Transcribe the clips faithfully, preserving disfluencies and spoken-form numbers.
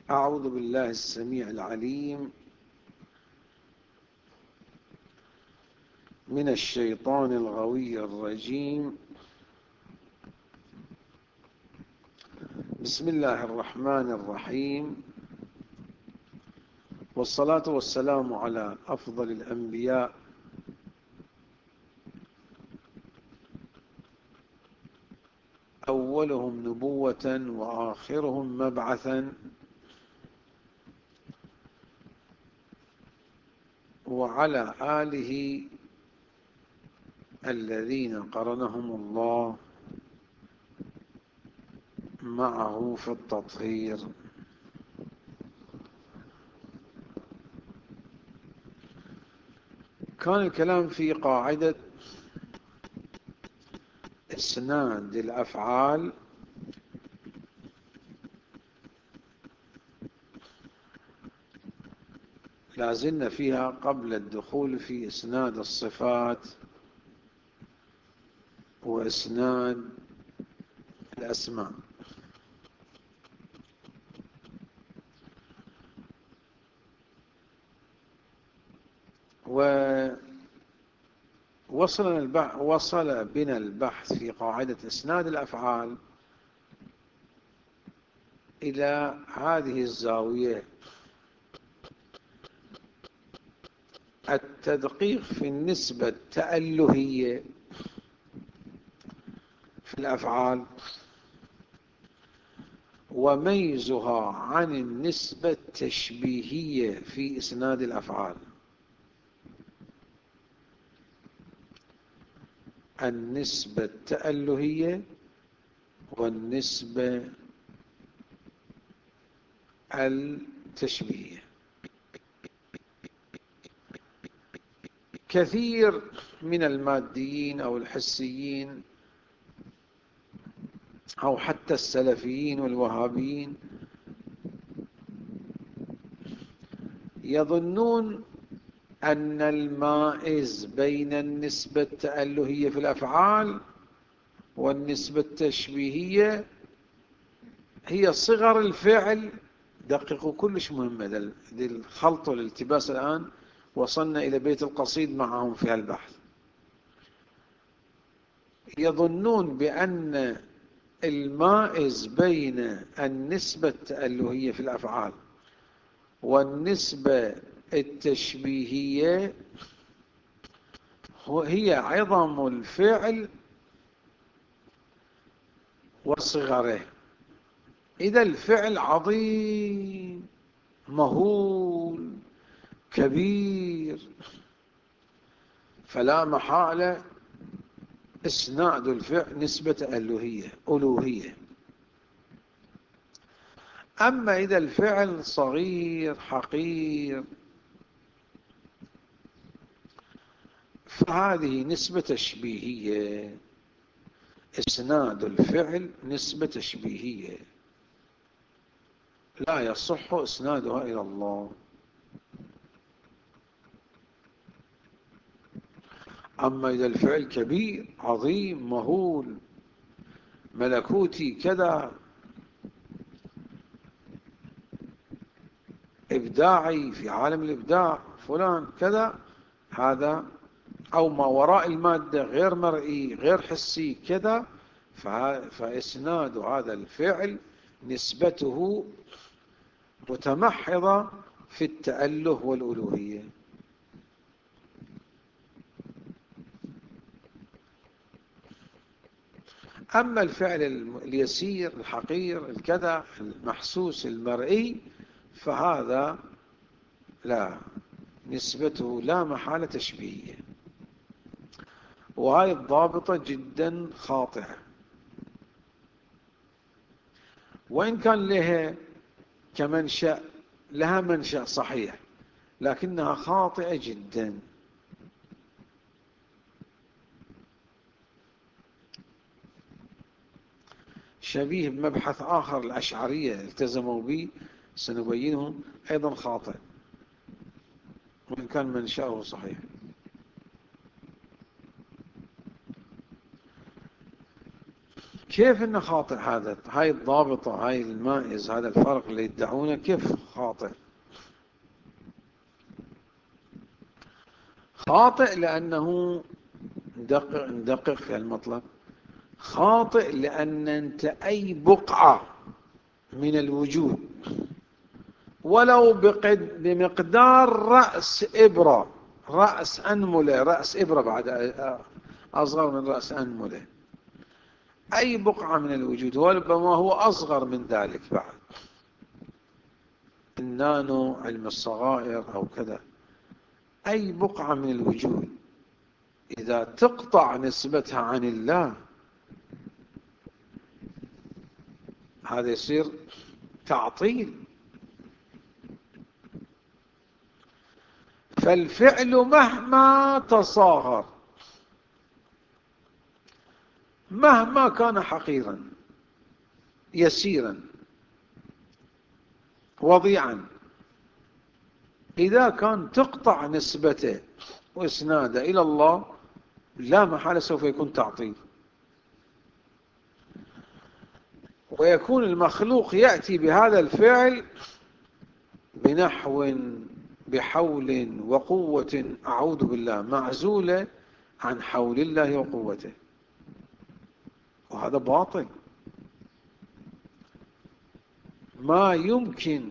أعوذ بالله السميع العليم من الشيطان الغوي الرجيم. بسم الله الرحمن الرحيم، والصلاة والسلام على أفضل الأنبياء أولهم نبوة وآخرهم مبعثا، وعلى آله الذين قرنهم الله معه في التطهير. كان الكلام في قاعدة إسناد الأفعال لازلنا فيها قبل الدخول في إسناد الصفات وإسناد الأسماء. ووصل البحث وصل بنا البحث في قاعدة إسناد الأفعال إلى هذه الزاوية: التدقيق في النسبة التألهية في الأفعال وميزها عن النسبة التشبيهية في إسناد الأفعال. النسبة التألهية والنسبة التشبيهية. كثير من الماديين أو الحسيين أو حتى السلفيين والوهابيين يظنون أن المائز بين النسبة التألهية في الأفعال والنسبة التشبيهية هي صغر الفعل. دققوا، كلش مهمة دي الخلط والالتباس. الآن وصلنا إلى بيت القصيد معهم في البحث. يظنون بأن المائز بين النسبة التألهية في الأفعال والنسبة التشبيهية هي عظم الفعل وصغره. إذا الفعل عظيم مهول كبير فلا محالة إسناد الفعل نسبة ألوهية ألوهية. أما إذا الفعل صغير حقير فهذه نسبة تشبيهية. إسناد الفعل نسبة تشبيهية لا يصح إسنادها إلى الله. أما إذا الفعل كبير عظيم مهول ملكوتي كذا إبداعي في عالم الإبداع فلان كذا، هذا أو ما وراء المادة غير مرئي غير حسي كذا، فإسناد هذا الفعل نسبته متمحضة في التأله والألوهية. أما الفعل اليسير الحقير الكذا المحسوس المرئي فهذا لا، نسبته لا محالة تشبيهية. وهذه الضابطة جدا خاطئة، وإن كان لها كمنشأ لها منشأ صحيح لكنها خاطئة جدا. شبيه بمبحث آخر الأشعرية التزموا به سنبينه أيضا خاطئ وإن كان منشأه صحيح. كيف انه خاطئ؟ هذا هاي الضابطة، هاي المائز، هذا الفرق اللي يدعونه كيف خاطئ؟ خاطئ لأنه ندقق ندقق في المطلب. خاطئ لأن أنت أي بقعة من الوجود ولو بقد بمقدار رأس إبرة، رأس أنملة، رأس إبرة بعد أصغر من رأس أنملة، أي بقعة من الوجود وربما هو أصغر من ذلك بعد، النانو، علم الصغائر أو كذا، أي بقعة من الوجود إذا تقطع نسبتها عن الله هذا يصير تعطيل. فالفعل مهما تصاغر، مهما كان حقيرا يسيرا وضيعا، إذا كان تقطع نسبته وإسناده إلى الله لا محالة سوف يكون تعطيل. ويكون المخلوق يأتي بهذا الفعل بنحو بحول وقوة أعوذ بالله معزولة عن حول الله وقوته، وهذا باطل. ما يمكن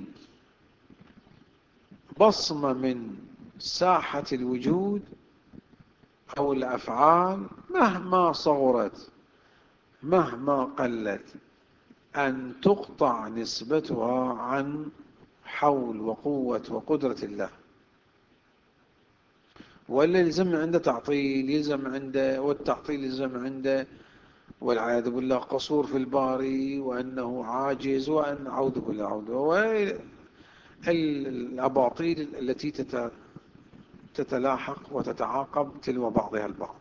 بصمة من ساحة الوجود أو الأفعال مهما صغرت مهما قلت أن تقطع نسبتها عن حول وقوة وقدرة الله، ولا يلزم عنده تعطيل، يلزم عنده، والتعطيل يلزم عنده والعياذ بالله قصور في الباري، وأنه عاجز، وأن أعوذ بالله أعوذ، والأباطيل التي تتلاحق وتتعاقب تلو بعضها البعض.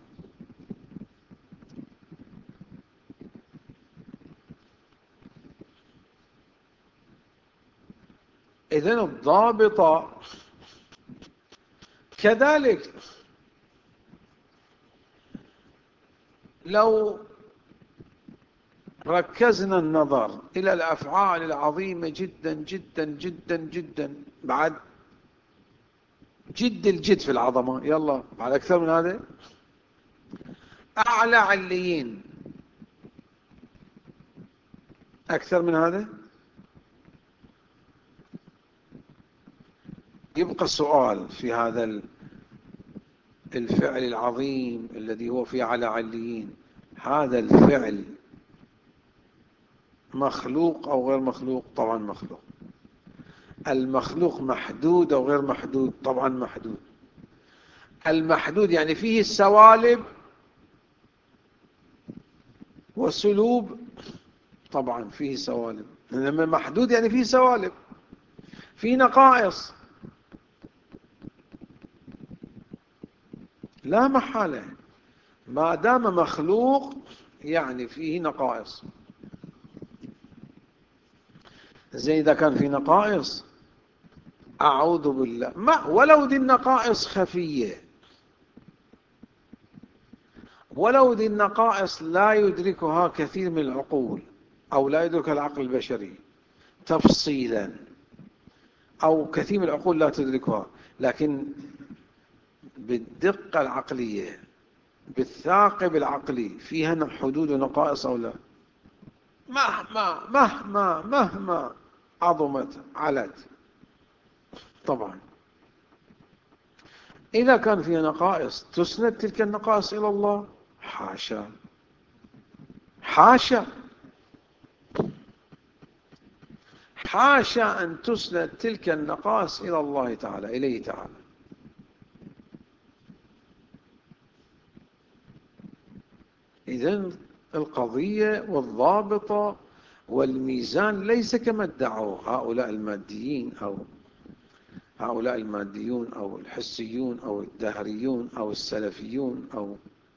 إذن الضابطة كذلك. لو ركزنا النظر إلى الأفعال العظيمة جدا جدا جدا جدا، بعد جد الجد في العظمة، يلا بعد أكثر من هذا، أعلى عليين أكثر من هذا، يبقى السؤال في هذا الفعل العظيم الذي هو في أعلى عليين، هذا الفعل مخلوق أو غير مخلوق؟ طبعا مخلوق. المخلوق محدود أو غير محدود؟ طبعا محدود. المحدود يعني فيه السوالب والسلوب، طبعا فيه سوالب، لما محدود يعني فيه سوالب، فيه نقائص لا محالة، ما دام مخلوق يعني فيه نقائص. زي إذا كان فيه نقائص أعوذ بالله، ما ولو دي النقائص خفية، ولو دي النقائص لا يدركها كثير من العقول أو لا يدركها العقل البشري تفصيلا، أو كثير من العقول لا تدركها، لكن بالدقة العقلية بالثاقب العقلي فيها حدود ونقائص أو لا؟ مهما مهما مهما عظمت علت. طبعا إذا كان فيها نقائص تسند تلك النقائص إلى الله؟ حاشا حاشا حاشا أن تسند تلك النقائص إلى الله تعالى، إليه تعالى. إذن القضية والضابطة والميزان ليس كما ادعوا هؤلاء الماديين أو هؤلاء الماديون أو الحسيون أو الدهريون أو السلفيون، أو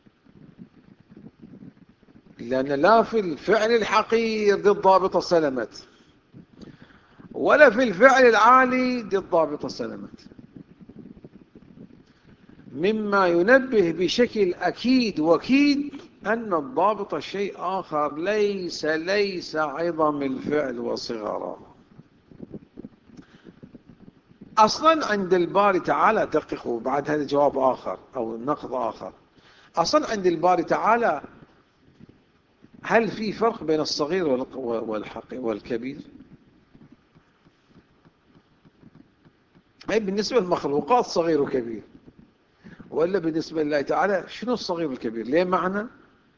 لأن لا في الفعل الحقير دي الضابطة سلمت، ولا في الفعل العالي دي الضابطة سلمت. مما ينبه بشكل أكيد وكيد أن الضابط شيء آخر، ليس ليس عظم الفعل وصغره. أصلا عند الباري تعالى، دققوا بعد هذا جواب آخر أو نقض آخر. أصلا عند الباري تعالى هل في فرق بين الصغير والكبير؟ أي بالنسبة للمخلوقات صغير وكبير، ولا بالنسبة لله تعالى شنو الصغير والكبير؟ ليه معنى؟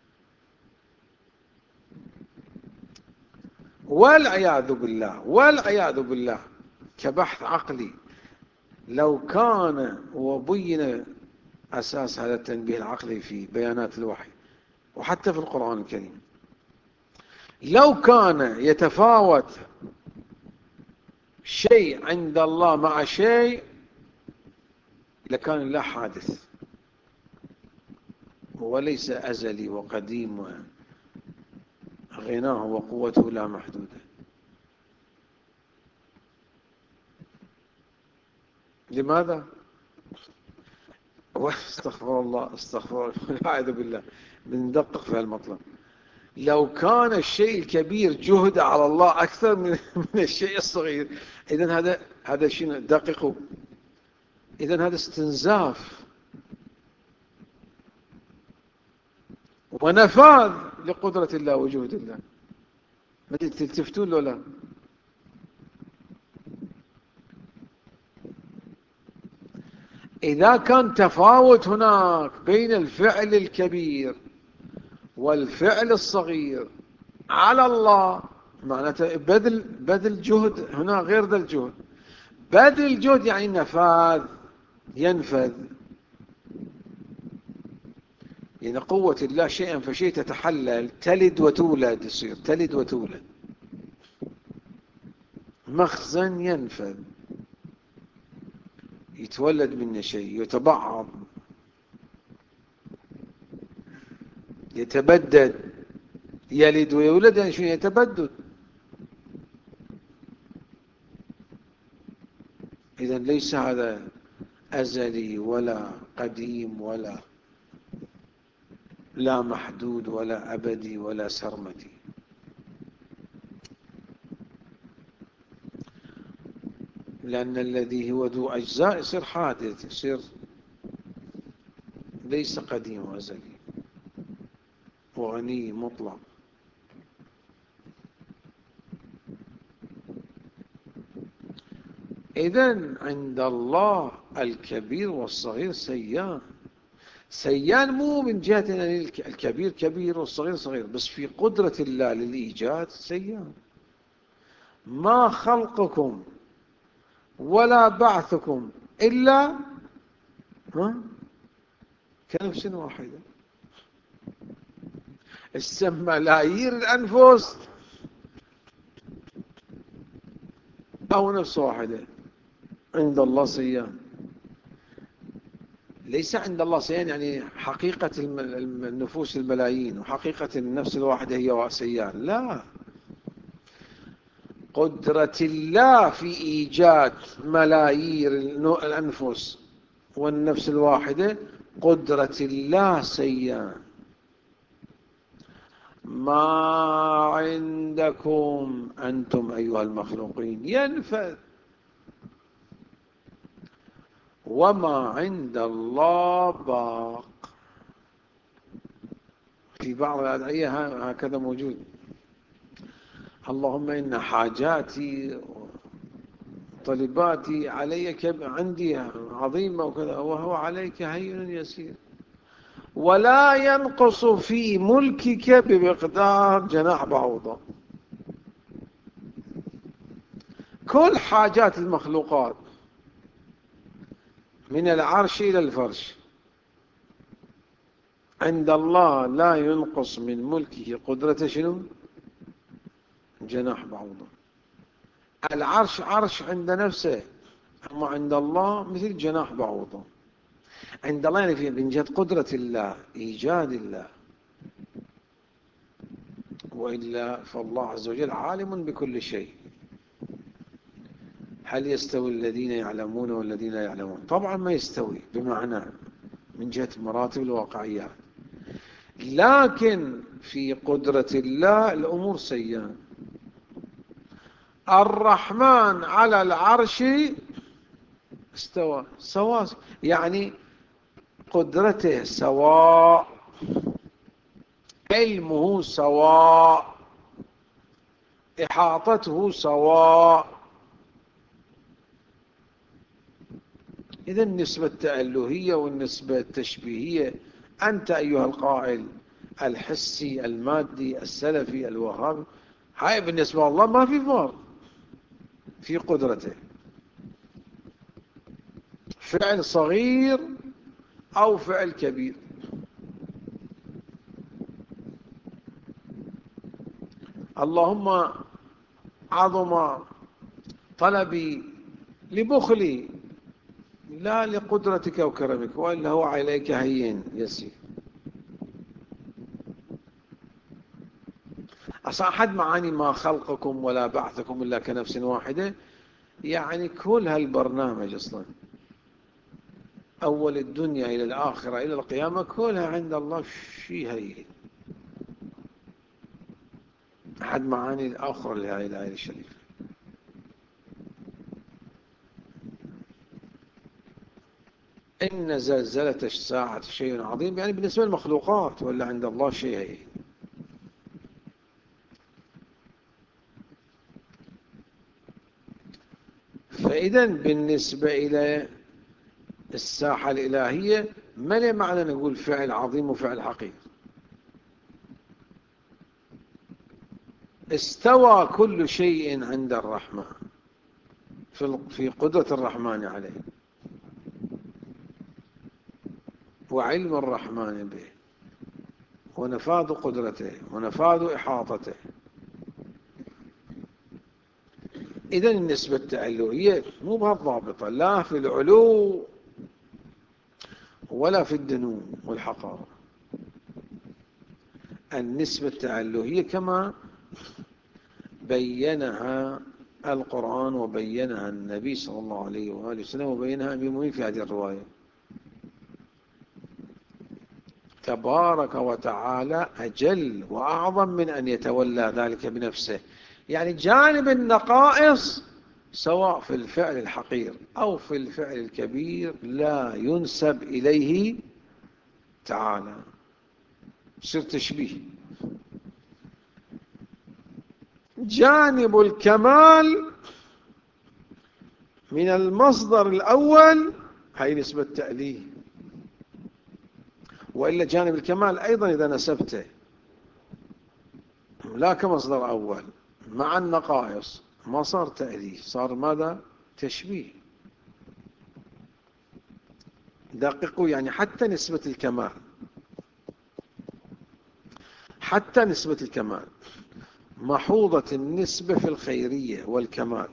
والعياذ بالله والعياذ بالله كبحث عقلي، لو كان وبين أساس هذا التنبيه العقلي في بيانات الوحي وحتى في القرآن الكريم، لو كان يتفاوت شيء عند الله مع شيء لكان الله حادث وليس أزلي وقديم وغناه وقوته لا محدودة. لماذا؟ استغفر الله استغفر الله أعوذ بالله، بندقق في المطلب. لو كان الشيء الكبير جهد على الله أكثر من من الشيء الصغير، إذن هذا هذا شيء دققوا، إذن هذا استنزاف ونفاذ لقدرة الله وجهد الله. ما تلتفتون له لا؟ إذا كان تفاوت هناك بين الفعل الكبير والفعل الصغير على الله، معناته بذل بذل جهد هنا غير ذا الجهد. بذل الجهد يعني نفاذ، ينفذ. يعني قوة الله شيئا فشيء تتحلل، تلد وتولد، يصير تلد وتولد، مخزن ينفذ، يتولد منه شيء، يتبعض، يتبدد. يلد ويولد يعني شنو؟ يتبدد. إذن ليس هذا أزلي ولا قديم ولا لا محدود ولا أبدي ولا سرمدي. لأن الذي هو ذو أجزاء يصير حادث، يصير ليس قديم وأزلي وغني مطلق. إذن عند الله الكبير والصغير سيان. سيان مو من جهة يعني الكبير كبير والصغير صغير، بس في قدرة الله للإيجاد سيان. ما خلقكم ولا بعثكم إلا ها كنفس واحدة. السم ملايير الأنفس أو نفس واحدة. عند الله سيان. ليس عند الله سيان يعني حقيقة النفوس الملايين وحقيقة النفس الواحدة هي سيان، لا. قدرة الله في إيجاد ملايير الأنفس والنفس الواحدة، قدرة الله سيان. ما عندكم أنتم أيها المخلوقين ينفذ، وما عند الله باق. في بعض الأدعية هكذا موجود: اللهم إن حاجاتي طلباتي علي عندي عظيمة وكذا، وهو عليك هين يسير، ولا ينقص في ملكك بمقدار جناح بعوضة. كل حاجات المخلوقات من العرش إلى الفرش عند الله لا ينقص من ملكه قدرة شنو؟ جناح بعوضة. العرش عرش عند نفسه، أما عند الله مثل جناح بعوضة. عند الله يعني في من جهة قدرة الله، إيجاد الله. وإلا فالله عز وجل عالم بكل شيء. هل يستوي الذين يعلمون والذين لا يعلمون؟ طبعا ما يستوي، بمعنى من جهة مراتب الواقعيات. لكن في قدرة الله الأمور سيئة. الرحمن على العرش استوى، سواء يعني قدرته سواء، علمه سواء، إحاطته سواء. إذا النسبة التألهية والنسبة التشبيهية، أنت أيها القائل الحسي المادي السلفي الوهابي، هاي بالنسبة لله ما في فرق في قدرته، فعل صغير أو فعل كبير. اللهم عظم طلبي لبخلي لا لقدرتك وكرمك، وإلا هو عليك هين يسير. أصلا أحد معاني ما خلقكم ولا بعثكم إلا كنفس واحدة، يعني كل هالبرنامج أصلا أول الدنيا إلى الآخرة إلى القيامة كلها عند الله شيء هين. أحد معاني الآخرة لهذه الآية الشريفة. إن زلزلة الساعة شيء عظيم، يعني بالنسبة للمخلوقات، ولا عند الله شيء هين. فإذا بالنسبة إلى الساحة الإلهية ما له معنى نقول فعل عظيم وفعل حقيقي. استوى كل شيء عند الرحمن في قدرة الرحمن عليه وعلم الرحمن به ونفاذ قدرته ونفاذ إحاطته. إذن النسبة التألهية مو بهالضابطة، لا في العلو ولا في الدنو والحقارة. النسبة التألهية كما بينها القرآن وبينها النبي صلى الله عليه وآله وسلم وبينها أمير المؤمنين في هذه الرواية. تبارك وتعالى أجل وأعظم من أن يتولى ذلك بنفسه. يعني جانب النقائص سواء في الفعل الحقير أو في الفعل الكبير لا ينسب إليه تعالى، يصير تشبيه. جانب الكمال من المصدر الأول هي نسبة تأليه، وإلا جانب الكمال أيضا إذا نسبته لا كمصدر أول مع النقائص ما صار تأليه، صار ماذا؟ تشبيه. دققوا، يعني حتى نسبة الكمال، حتى نسبة الكمال محوضة النسبة في الخيرية والكمال.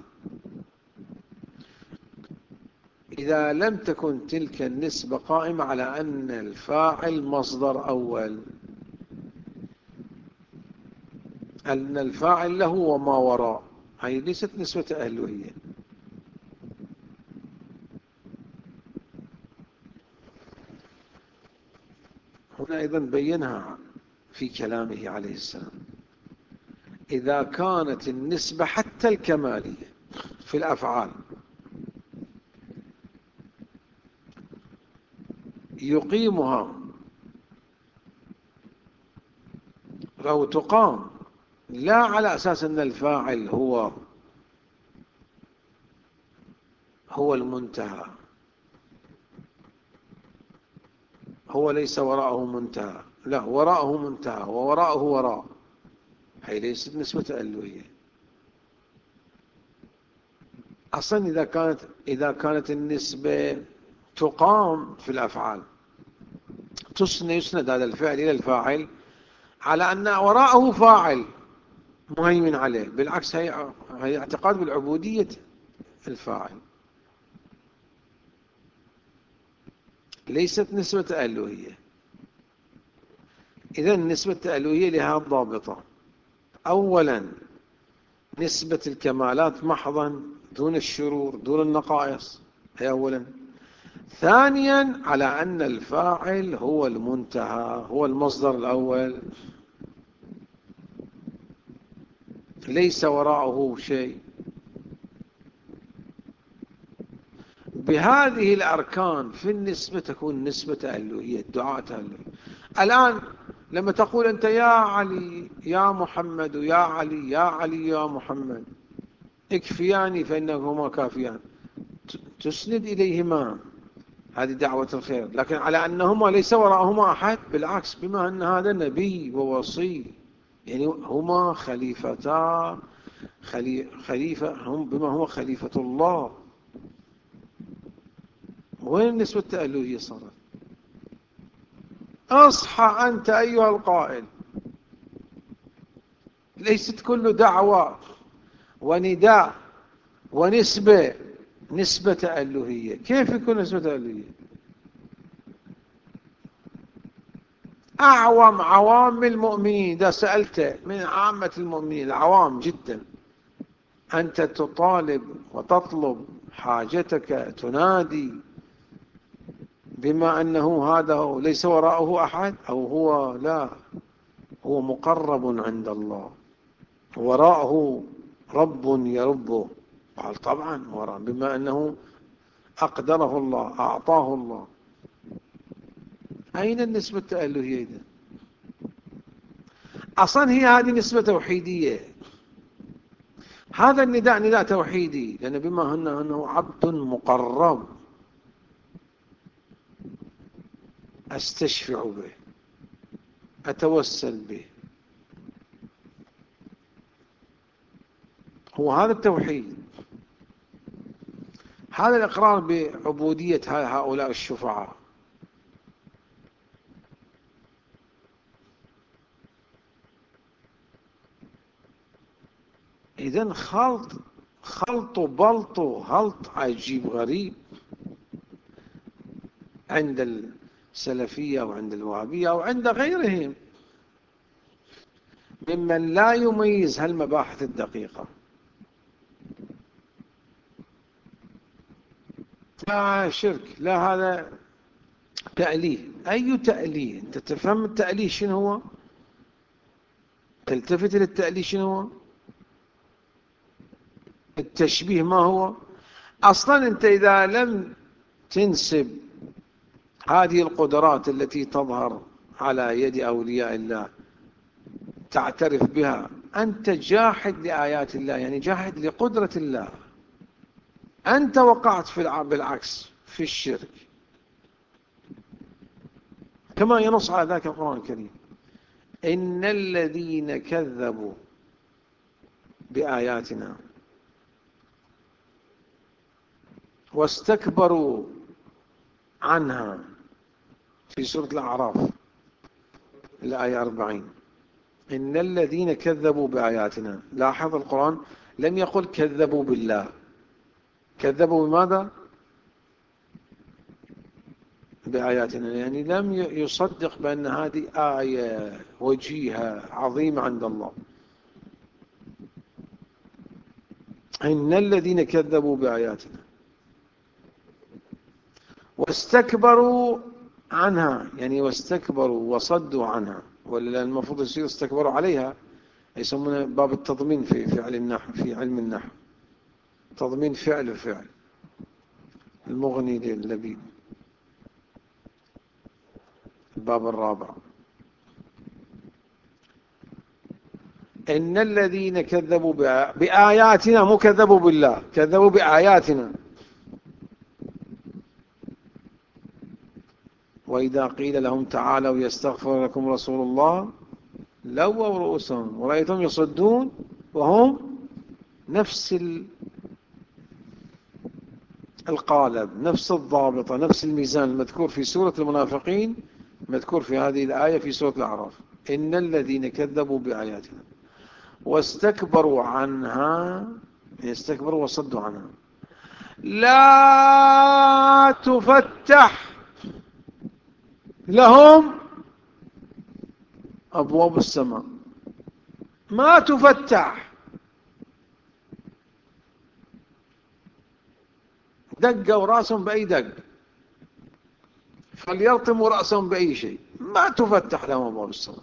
إذا لم تكن تلك النسبة قائمة على أن الفاعل مصدر أول، أن الفاعل له وما وراء، هي ليست نسبة تألهية. هنا أيضا بينها في كلامه عليه السلام. إذا كانت النسبة حتى الكمالية في الأفعال يقيمها أو تقام لا على أساس أن الفاعل هو هو المنتهى، هو ليس وراءه منتهى، لا وراءه منتهى ووراءه وراء، هي ليست نسبة تألهية. أصلا إذا كانت إذا كانت النسبة تقام في الأفعال تسند يسند هذا الفعل إلى الفاعل على أن وراءه فاعل مهيمن عليه، بالعكس هي هي اعتقاد بالعبودية الفاعل، ليست نسبة تألهية. إذن النسبة التألهية لها ضابطة. أولا نسبة الكمالات محضا دون الشرور دون النقائص، هي أولا. ثانيا على أن الفاعل هو المنتهى، هو المصدر الأول، ليس وراءه شيء. بهذه الأركان في النسبة تكون نسبة تألهية، الدعاء تألهي. الآن لما تقول أنت يا علي يا محمد يا علي يا علي يا محمد اكفياني فإنهما كافيان، تسند إليهما، هذه دعوة الخير، لكن على أنهما ليس وراءهما أحد، بالعكس، بما أن هذا نبي ووصي، يعني هما خليفتا، خليفة هم بما هو خليفة الله. وين نسبة التألهية صارت؟ أصحى أنت أيها القائل، ليست كل دعوة ونداء ونسبة نسبة تألهية. كيف يكون نسبة تألهية؟ أعوام عوام المؤمنين، إذا سألت من عامة المؤمنين العوام جدا، أنت تطالب وتطلب حاجتك، تنادي بما أنه هذا ليس وراءه أحد، أو هو لا، هو مقرب عند الله، وراءه رب يربه، قال طبعا وراء، بما أنه أقدره الله، أعطاه الله. أين النسبة التألهية إذن؟ أصلا هي هذه نسبة توحيدية، هذا النداء نداء توحيدي، لأن بما أنه عبد مقرب أستشفع به، أتوسل به، هو هذا التوحيد، هذا الإقرار بعبودية هؤلاء الشفعاء. إذن خلط خلط بلط هلط عجيب غريب عند السلفية وعند الوهابية وعند غيرهم ممن لا يميز هالمباحث الدقيقة. لا شرك، لا هذا تأليه. أي تأليه؟ أنت تفهم التأليه شنو هو؟ تلتفت للتأليه شنو هو؟ التشبيه ما هو؟ أصلا أنت إذا لم تنسب هذه القدرات التي تظهر على يد أولياء الله، تعترف بها، أنت جاحد لآيات الله، يعني جاحد لقدرة الله، أنت وقعت في بالعكس في الشرك، كما ينص على ذلك القرآن الكريم: إن الذين كذبوا بآياتنا واستكبروا عنها، في سورة الأعراف الآية أربعين. إن الذين كذبوا بآياتنا، لاحظ القرآن لم يقل كذبوا بالله، كذبوا بماذا؟ بآياتنا، يعني لم يصدق بأن هذه آية وجيهة عظيمة عند الله. إن الذين كذبوا بآياتنا واستكبروا عنها، يعني واستكبروا وصدوا عنها، ولا المفروض يصير استكبروا عليها، يسمونه باب التضمين في فعل النحو، في علم النحو، تضمين فعل وفعل، المغني للبيب، الباب الرابع. إن الذين كذبوا بآياتنا، مو كذبوا بالله، كذبوا بآياتنا. وإذا قيل لهم تعالوا يستغفر لكم رسول الله لووا رؤوسهم ورأيتهم يصدون وهم نفس القالب، نفس الضابطة، نفس الميزان المذكور في سورة المنافقين مذكور في هذه الآية في سورة الأعراف: إن الذين كذبوا بآياتنا واستكبروا عنها، يستكبروا وصدوا عنها، لا تفتح لهم أبواب السماء، ما تفتح، دقوا راسهم بأي دق، فليرطموا رأسهم بأي شيء، ما تفتح لهم أبواب السماء.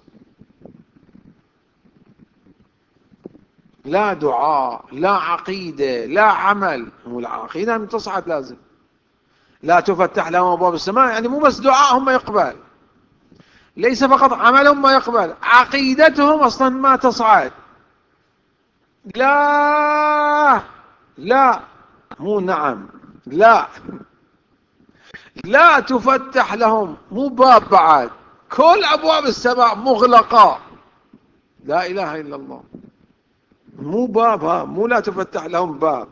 لا دعاء، لا عقيدة، لا عمل. والعقيدة من تصعد لازم. لا تفتح لهم أبواب السماء يعني مو بس دعاءهم ما يقبل، ليس فقط عملهم ما يقبل، عقيدتهم أصلا ما تصعد. لا لا مو نعم، لا لا تفتح لهم، مو باب بعد، كل أبواب السماء مغلقة. لا إله إلا الله. مو باب، ها مو لا تفتح لهم باب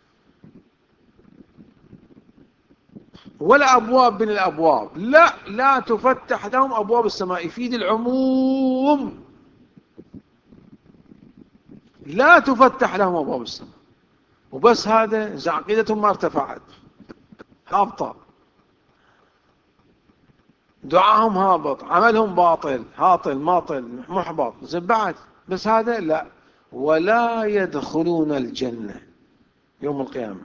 ولا أبواب من الأبواب، لا لا تفتح لهم أبواب السماء، يفيد العموم. لا تفتح لهم أبواب السماء، وبس هذا إذا عقيدتهم ما ارتفعت هابطة، دعاهم هابط، عملهم باطل هاطل ماطل محبط، زين بعد بس هذا لا. ولا يدخلون الجنة يوم القيامة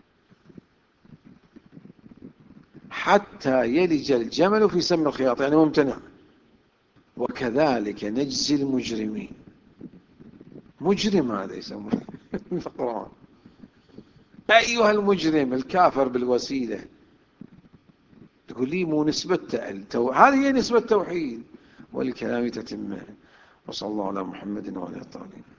حتى يلج الجمل في سم الخياط، يعني ممتنع. وكذلك نجزي المجرمين. مجرم هذا يسمونه في القرآن، أيها المجرم الكافر بالوسيلة. تقول لي مو نسبة التو... هذه هي نسبة التوحيد، والكلام تتمه. وصلى الله على محمد وعلى آله.